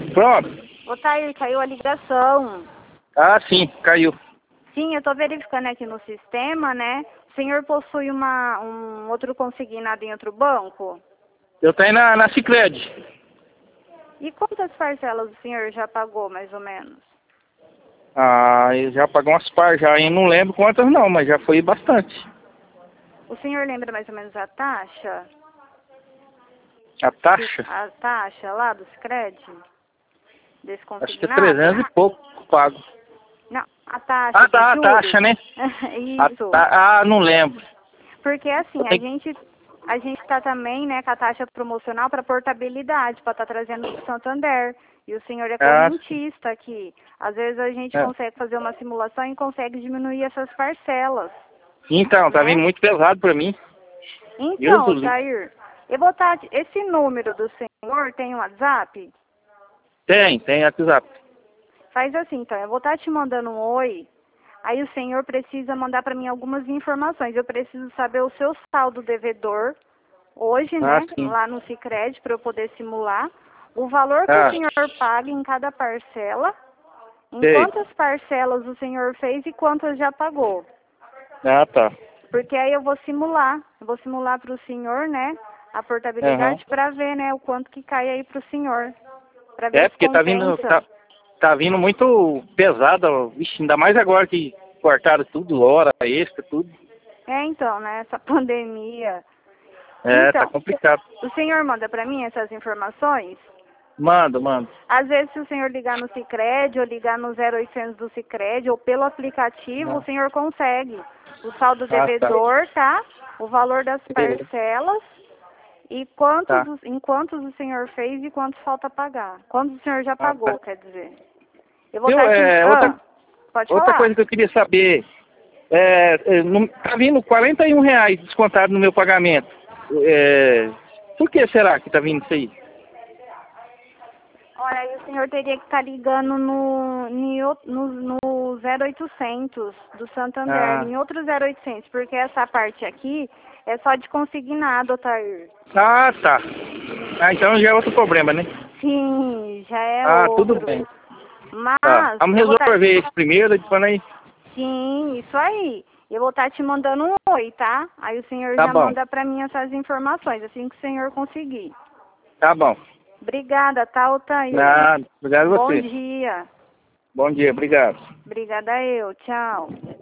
Pronto. Ô, Tair, caiu a ligação. Ah, sim, caiu. Sim, eu tô verificando aqui no sistema, né? O senhor possui um outro consignado em outro banco? Eu tenho na Sicredi. E quantas parcelas o senhor já pagou, mais ou menos? Ah, eu já paguei umas par já, e não lembro quantas não, mas já foi bastante. O senhor lembra mais ou menos a taxa? A taxa? A taxa lá do Sicredi? Desse Acho que é consignado? 300 e pouco pago. Não, a taxa Ah, de tá, a juros. taxa, né? Isso. Não lembro. Porque assim, Eu tenho... a gente tá também, né, com a taxa promocional para portabilidade, para estar trazendo do Santander. E o senhor é Ah, correntista aqui. Às vezes a gente é. consegue fazer uma simulação e consegue diminuir essas parcelas, Então, tá vindo né? muito pesado pra mim. Deus do Então, livro. Tair, eu vou estar... Esse número do senhor tem um WhatsApp? Tem WhatsApp. Faz assim, então, eu vou estar te mandando um oi. Aí o senhor precisa mandar para mim algumas informações. Eu preciso saber o seu saldo devedor hoje, Ah, né, sim. lá no Sicredi, para eu poder simular. O valor que o Ah, senhor paga em cada parcela, em sei. quantas parcelas o senhor fez e quantas já pagou. Ah, tá. Porque aí eu vou simular para o senhor, né, a Aham. portabilidade para ver, né, o quanto que cai aí para o senhor, para ver É, se porque tá vindo, compensa. tá vindo muito pesado, ó. Vixe, ainda mais agora que cortaram tudo, hora extra, tudo. É, então, né, essa pandemia. É, tá Então, complicado. o senhor manda para mim essas informações? Manda, manda. Às vezes, se o senhor ligar no Sicredi ou ligar no 0800 do Sicredi ou pelo aplicativo, o Ah, senhor consegue o saldo tá. devedor, tá? O valor das Beleza. parcelas e Tá. em quantos o senhor fez e quantos falta pagar. Quantos o senhor já Ah, tá. pagou, quer dizer. Eu vou Viu, estar te... pode outra falar. coisa que eu queria saber, tá vindo R$ 41 descontado no meu pagamento. Por que será que tá vindo isso aí? Olha, aí o senhor teria que estar ligando no 0800 do Santander, Ah, em outro 0800, porque essa parte aqui é só de consignado, Otair. tá. Ah, então já é outro problema, né? Sim, já é Ah, tudo outro. bem. Tá. Mas Vamos eu vou estar... resolver esse primeiro, depois aí. Sim, isso aí. Eu vou estar te mandando um oi, tá? Aí o senhor Tá já bom. manda pra mim essas informações, assim que o senhor conseguir. Tá bom. Obrigada, tá, Otair? Nada. Obrigado a Bom você. dia. Bom dia, obrigado. Obrigada eu. Tchau.